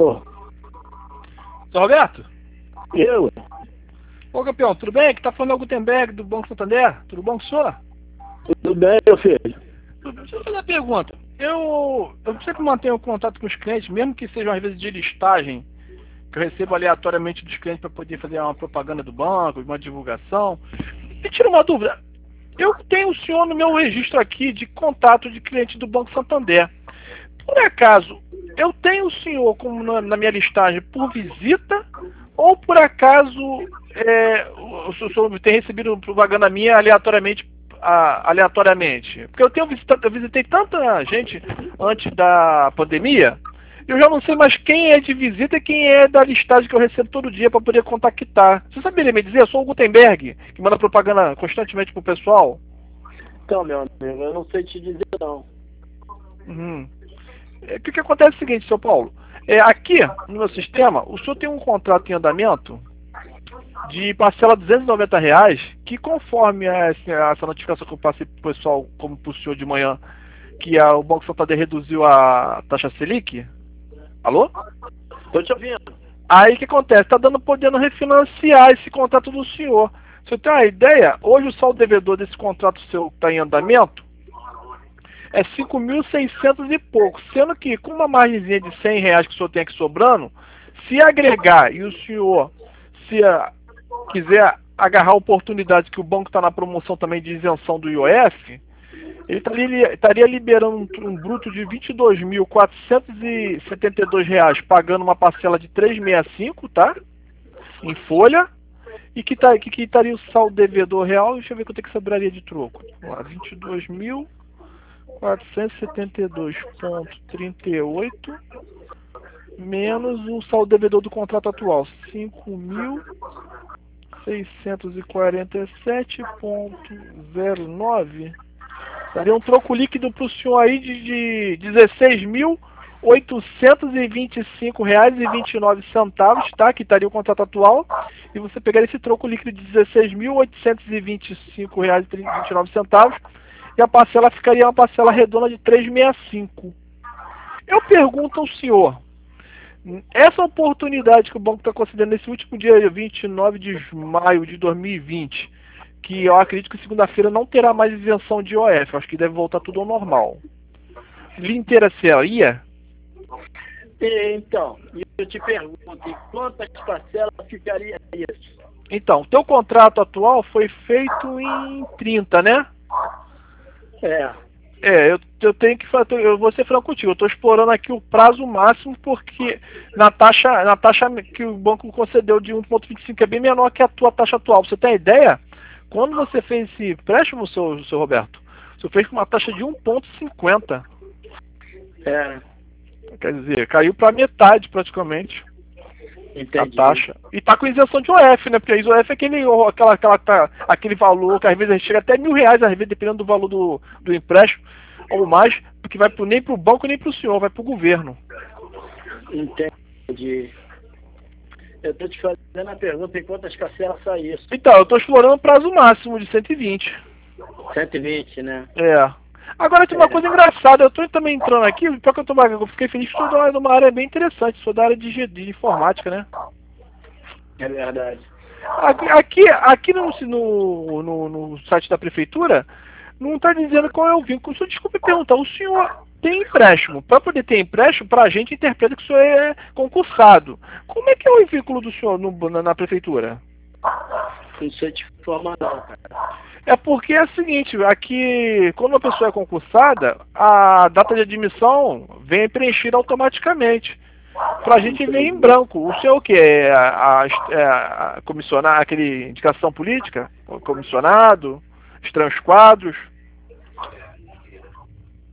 Ô, Seu Roberto? eu? Ô, campeão, tudo bem? Aqui tá falando é o Gutenberg, do Banco Santander. Tudo bom com o senhor? Tudo bem, meu filho? Deixa eu fazer uma pergunta. Eu sempre mantenho contato com os clientes, mesmo que sejam às vezes de listagem, que eu recebo aleatoriamente dos clientes para poder fazer uma propaganda do banco, uma divulgação. Me tira uma dúvida. Eu tenho o senhor no meu registro aqui de contato de cliente do Banco Santander. Por acaso, eu tenho o senhor como na minha listagem por visita ou por acaso o senhor tem recebido propaganda minha aleatoriamente? Porque eu visitei tanta gente antes da pandemia, eu já não sei mais quem é de visita e quem é da listagem que eu recebo todo dia para poder contactar. Você saberia me dizer? Eu sou o Gutenberg, que manda propaganda constantemente pro pessoal. Então, meu amigo, eu não sei te dizer não. Uhum. O que acontece é o seguinte, seu Paulo. Aqui, no meu sistema, o senhor tem um contrato em andamento de parcela de R$ 290, que conforme essa notificação que eu passei pro pessoal, como pro senhor de manhã, que o Banco Santander reduziu a taxa Selic. Alô? Tô te ouvindo. Aí o que acontece? Tá podendo refinanciar esse contrato do senhor. Você tem uma ideia? Hoje o saldo devedor desse contrato seu que está em andamento é 5.600 e pouco, sendo que com uma margenzinha de R$ 100 que o senhor tem aqui sobrando, se agregar e o senhor quiser agarrar a oportunidade que o banco está na promoção também de isenção do IOF, ele estaria liberando um bruto de R$ 22.472, pagando uma parcela de 365, tá? Em folha. E que estaria o saldo devedor real? Deixa eu ver quanto é que sobraria de troco. Vamos lá, 22.472,38 menos o saldo devedor do contrato atual, 5.647,09. Daria um troco líquido para o senhor aí de R$ 16.825,29, tá? Que estaria o contrato atual. E você pegaria esse troco líquido de R$ 16.825,29 e a parcela ficaria uma parcela redonda de 365. Eu pergunto ao senhor, essa oportunidade que o banco está concedendo nesse último dia 29 de maio de 2020, que eu acredito que segunda-feira não terá mais isenção de IOF, acho que deve voltar tudo ao normal. Lhe interessaria? Então, eu te pergunto, em quantas parcelas ficaria isso? Então, o teu contrato atual foi feito em 30, né? Eu tenho que fazer, eu vou ser franco contigo, eu estou explorando aqui o prazo máximo porque na taxa que o banco concedeu de 1,25 é bem menor que a tua taxa atual. Você tem ideia? Quando você fez esse empréstimo, seu Roberto, você fez com uma taxa de 1,50. Quer dizer, caiu para metade praticamente. Entendi. A taxa. E tá com isenção de IOF, né? Porque a IOF é aquele valor que às vezes chega até R$ 1.000, às vezes, dependendo do valor do empréstimo, ou mais, porque vai nem pro banco nem pro senhor, vai pro governo. Entendi. Eu tô te fazendo a pergunta em quantas parcelas sai isso? Então, eu tô explorando o prazo máximo de 120. 120, né? Agora tem uma coisa engraçada, eu tô também entrando aqui, porque eu fiquei feliz que estou numa área bem interessante, sou da área de informática, né? É verdade. Aqui no site da prefeitura, não está dizendo qual é o vínculo. Desculpe perguntar, o senhor tem empréstimo? Para poder ter empréstimo, para a gente interpreta que o senhor é concursado. Como é que é o vínculo do senhor na prefeitura? Não sei te informar não, cara. É porque é o seguinte, aqui, quando uma pessoa é concursada, a data de admissão vem preenchida automaticamente. Pra gente vem em branco. O senhor o que? Comissionar aquele indicação política? Comissionado? Estranhos quadros?